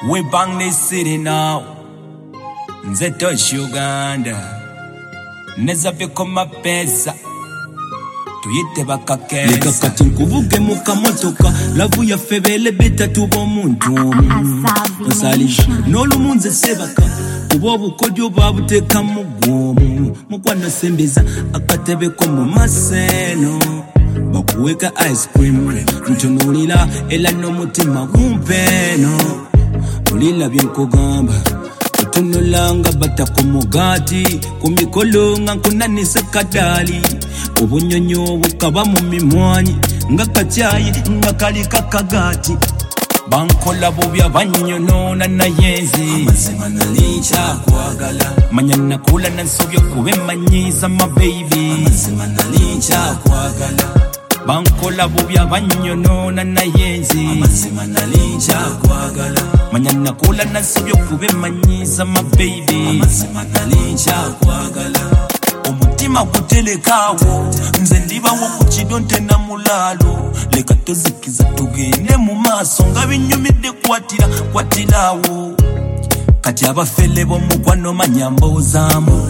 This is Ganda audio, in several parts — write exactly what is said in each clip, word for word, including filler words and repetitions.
We bang this city now. Nze touch Uganda. Neza vikoma pesa. Tuyite bakakesa. Leka kati nkuvuge muka motoka. Lavu ya febele beta tubo muntu. Osali nolu munze sebaka. Ubobu kodyo babu teka mugomu. Mukwana sembeza akatebe komu maseno. Bakuweka ice cream. Nchonulila ela no mutima kumpeno. Ulila byenkugamba. Tunulanga bata kumugati. Kumikolonga kunanisa kadali. Ubunyonyo bukaba mu mimwanyi. Nga kachayi nga kali kakagati. Bankola bubya banyono na nayenzi. Amazima nalincha kwagala. Manyana kula nansobyo kube manyiza my baby. Amazima nalincha kwagala. Bankola bubya banyono na nayenzi. Amazima nalincha kwagala. Manyana kula nansobyo kube manyiza my baby. Amazima nalincha kwagala. Omutima kutelekawo nze ndibawo ku kidonte na mulalo leka tozikiza tugende mu maaso nga binyumidde kwatira kwatirawo kati abafele b'omukwano manyambozaamu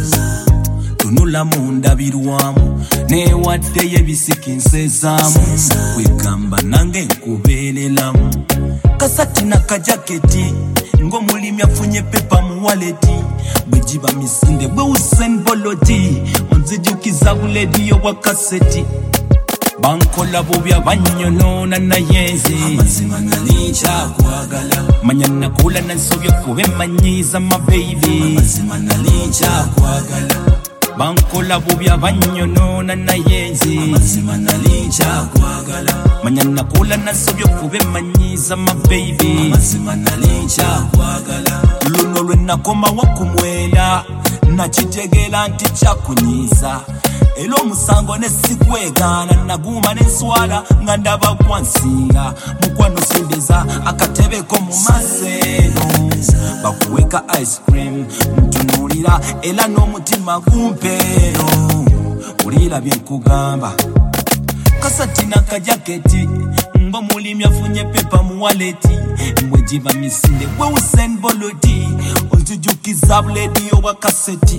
tunula mu ndabirwamu newadde yebisikinsezaamu kwegamba nange nkubeereramu kasati na kajaketi ng'omulimi afunye pepa mu waleti bwejiba misinde bwe Usain Boloti onzijukiza bulediyo bwa kaseti bankola bubya banyono na nayenzi. Amazima nalincha kwagala. Manyana kula nansobyo kube manyiza my baby. Amazima nalincha kwagala. Bankola bubya banyono na nayenzi. Amazima nalincha kwagala. Manyana kula nansobyo kube manyiza my baby. Amazima nalincha kwagala. Luno lwenakoma wakumwela nakitegera nti kyakunyiza era omusango nesikwegaana naguma nenswala nga ndaba gwansinga mukwano sembeza akatebeko mu maseno bakuweka ice cream ntunulira era n'omutima gumpeero ulira byenkugamba kasati na kajaketi mbo mulimi afunye pepa mu waleti mwejiba misinde gwe Usain Boloti onzijukiza bulediyo bwa kaseti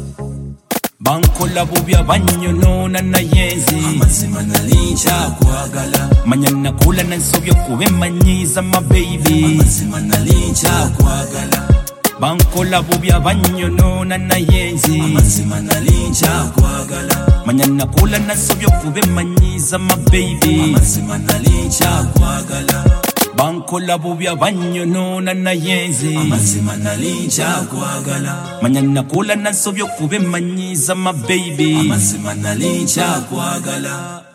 bankola bubya banyono na nayenzi. Amazima nalincha kwagala. Manyana kula nansobyo kube manyiza my baby. Amazima nalincha kwagala. Bankola bubya banyono na nayenzi. Amazima nalincha kwagala. Manyana kula nansobyo kube manyiza my baby. Amazima nalincha kwagala. Bankola bubya banyono na nayenzi. Amazima nalincha kwagala. Manyana kula nansobyo kube manyiza my baby. Amazima nalincha kwagala.